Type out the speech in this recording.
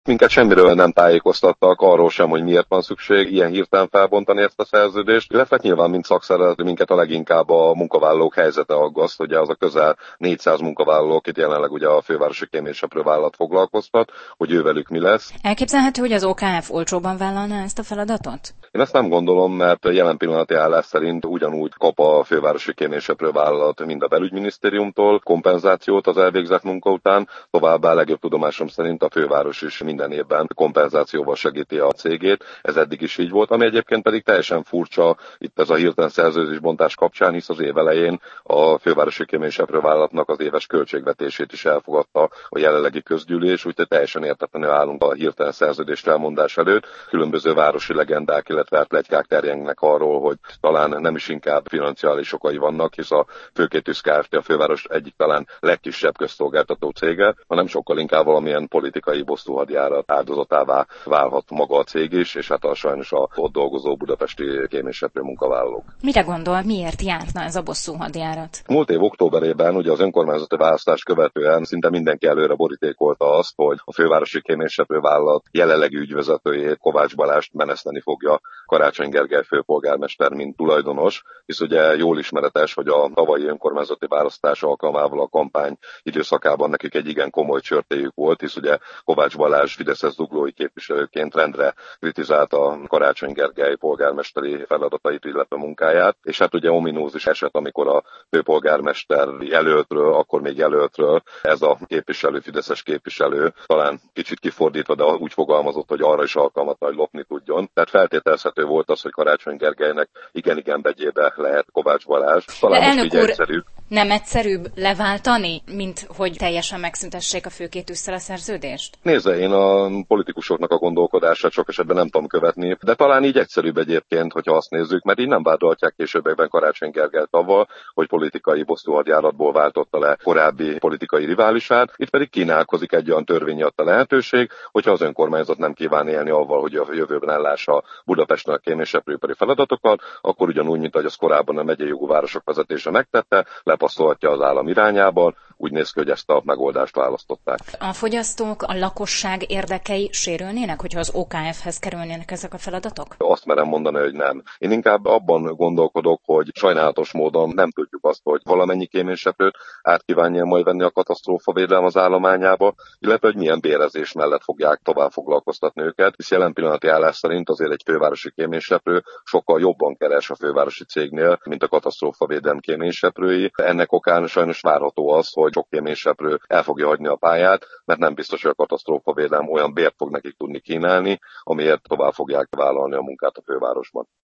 Minket semmiről nem tájékoztattak, arról sem, hogy miért van szükség ilyen hirtelen felbontani ezt a szerződést, illetve nyilván, mint szakszervezet, minket a leginkább a munkavállalók helyzete aggaszt, ugye az a közel 400 munkavállaló, akit jelenleg ugye a fővárosi kéményseprő vállalat foglalkoztat, hogy ővelük mi lesz. Elképzelhető, hogy az OKF olcsóban vállalná ezt a feladatot? Én ezt nem gondolom, mert jelen pillanati állás szerint ugyanúgy kap a fővárosi kéményseprő vállalat, mind a belügyminisztériumtól kompenzációt az elvégzett munka után, továbbá legjobb tudomásom szerint a főváros is minden évben kompenzációval segíti a cégét. Ez eddig is így volt, ami egyébként pedig teljesen furcsa itt ez a hirtelen szerződésbontás kapcsán, hisz az év elején a fővárosi kéményseprő vállalatnak az éves költségvetését is elfogadta a jelenlegi közgyűlés, úgyhogy teljesen értetlenül állunk a hirtelen szerződés felmondás előtt. Különböző városi legendák, illetve pletykák terjengnek arról, hogy talán nem is inkább financiális okai vannak, hisz a Főkétűz Kft. A főváros egyik talán legkisebb közszolgáltató cége, hanem sokkal inkább valamilyen politikai bosszúhadjárat áldozatává válhat maga a cég is, és hát sajnos a ott dolgozó budapesti kéményseprő munkavállalók. Mire gondol, miért járna ez a bosszúhadjárat? Múlt év októberében ugye az önkormányzati választást követően szinte mindenki előre borítékolta azt, hogy a fővárosi kéményseprő vállalat jelenlegi ügyvezetőjét, Kovács Balást meneszteni fogja Karácsony Gergely főpolgármester, mint tulajdonos, hisz ugye jól ismeretes, hogy a tavalyi önkormányzati választás alkalmával a kampány időszakában nekik egy igen komoly csörtéjük volt, hisz ugye Kovács Balázs fideszes zuglói képviselőként rendre kritizálta Karácsony Gergely polgármesteri feladatait, illetve munkáját, és hát ugye ominózus eset, amikor a főpolgármester jelöltről, akkor még jelöltről ez a képviselő, fideszes képviselő talán kicsit kifordítva, de úgy fogalmazott, hogy arra is alkalmatlan, hogy lopni tudjon. Tehát feltételezhető volt az, hogy Karácsony Gergelynek igen-igen begyébe lehet Kovács Balázs. Talán most így egyszerűbb. Nem egyszerűbb leváltani, mint hogy teljesen megszüntessék a Főkétűzzel a szerződést? Nézze, én a politikusoknak a gondolkodását sok esetben nem tudom követni, de talán így egyszerűbb egyébként, hogyha azt nézzük, mert így nem vádolhatják későbbiekben Karácsony Gergelyt avval, hogy politikai bosszúhadjáratból váltotta le korábbi politikai riválisát. Itt pedig kínálkozik egy olyan törvényi adta lehetőség, hogyha az önkormányzat nem kíván élni avval, hogy a jövőben ellássa Budapesten a kéményseprőipari feladatokat, akkor ugyanúgy, mint ahogy az korábban a megyei jogú városok vezetése megtette, lepasszolhatja az állam irányába. Úgy néz ki, hogy ezt a megoldást választották. A fogyasztók, a lakosság érdekei sérülnének, hogyha az OKF-hez kerülnének ezek a feladatok? Azt merem mondani, hogy nem. Én inkább abban gondolkodok, hogy sajnálatos módon nem tudjuk azt, hogy valamennyi kéményseprőt át kívánja majd venni a katasztrófavédelem az állományába, illetve hogy milyen bérezés mellett fogják tovább foglalkoztatni őket, hisz jelen pillanati állás szerint azért egy fővárosi kéményseprő sokkal jobban keres a fővárosi cégnél, mint a katasztrófavédelem kéményseprői. Ennek okán sajnos várható az, hogy sok kéményseprő el fogja hagyni a pályát, mert nem biztos, hogy a katasztrófavédelem olyan bért fog nekik tudni kínálni, amiért tovább fogják vállalni a munkát a fővárosban.